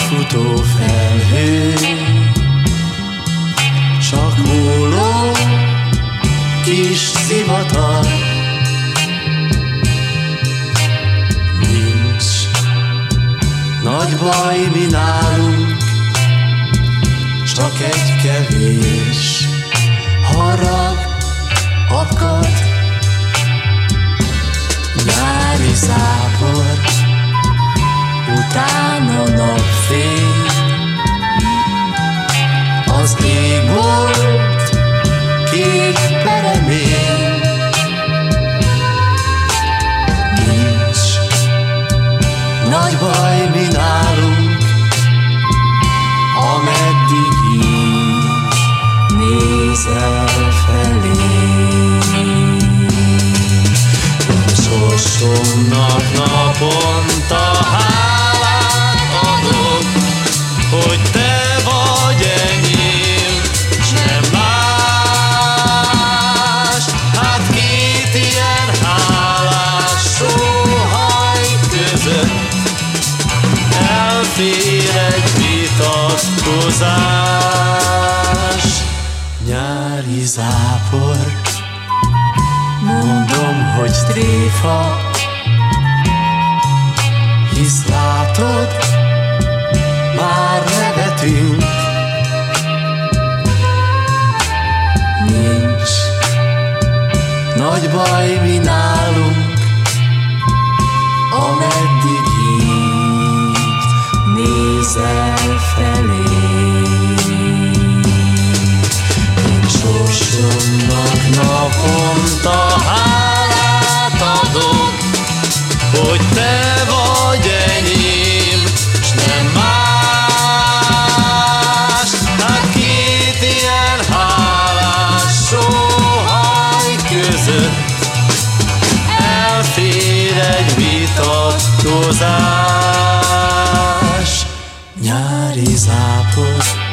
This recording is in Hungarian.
futó felhő, csak hulló kis zivatar. Nincs nagy baj mi nálunk, csak egy kevés harag akad. Nyári zápor, utána napfény, az ég volt kék peremény. Nincs nagy baj mi nálunk, ameddig így nézel felé. Sorsomnak naponta hálát adok, hogy te vagy enyém, s nem más. Hát két ilyen hálás sóhaj között elfér egy vitatkozás. Nyári zápor, mondom, hogy tréfa, hisz látod, már nevetünk. Nincs nagy baj mi nálunk, ameddig így nézel felé. Én sorsomnak naponta hálát adok, hogy te vagy enyém, s nem más. Hát két ilyen hálás sóhaj között elfér egy vitatkozás. Nyári zápor,